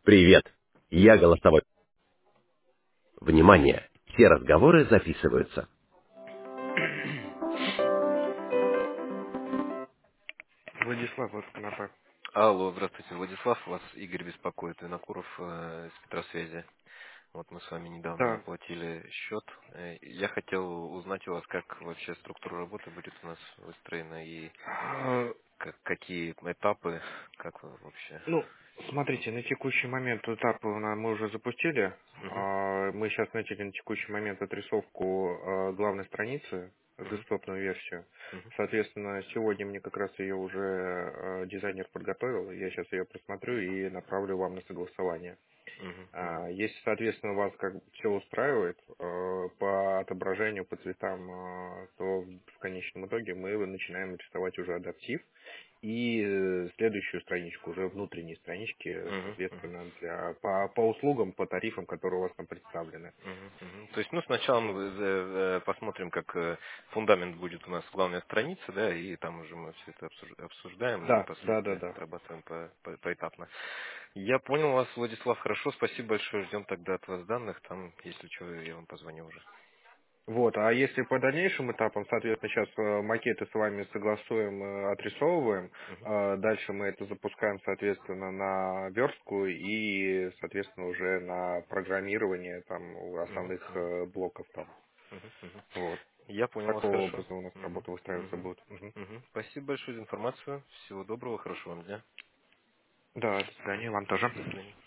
Привет, я голосовой. Внимание, все разговоры записываются. Владислав, вот Конопа. Алло, здравствуйте, Владислав, вас Игорь беспокоит, Винокуров с Петросвязи. Вот мы с вами недавно Да. оплатили счет. Я хотел узнать у вас, как вообще структура работы будет у нас выстроена и какие этапы, как вы вообще. Ну, смотрите, на текущий момент этап мы уже запустили. Мгм, Мы сейчас начали на текущий момент отрисовку главной страницы, мгм, десктопную версию. мгм, Соответственно, сегодня мне как раз ее уже дизайнер подготовил. Я сейчас ее просмотрю и направлю вам на согласование. мгм, мгм, Если, соответственно, вас как все устраивает по отображению, по цветам, то в конечном итоге мы начинаем рисовать уже адаптив и следующую страничку, уже внутренние странички, мгм, мгм. соответственно, по услугам, по тарифам, которые у вас там представлены. Мгм, мгм. То есть, ну, сначала мы посмотрим, как фундамент будет у нас главная страница, да, и там уже мы все это обсуждаем и Да, да, да, последствия да. отрабатываем поэтапно. Я понял вас, Владислав, хорошо, спасибо большое, ждем тогда от вас данных, там, если что, я вам позвоню уже. Вот, а если по дальнейшим этапам, соответственно, сейчас макеты с вами согласуем, отрисовываем, Мгм, дальше мы это запускаем, соответственно, на верстку и, соответственно, уже на программирование там мгм, основных мгм, блоков там. мгм, мгм. Вот. Я понял вас Такого хорошо. образа у нас Мгм, работа выстраиваться мгм, будет. Мгм. мгм. Спасибо большое за информацию, всего доброго, хорошего вам дня. Да, до свидания, вам До тоже. свидания.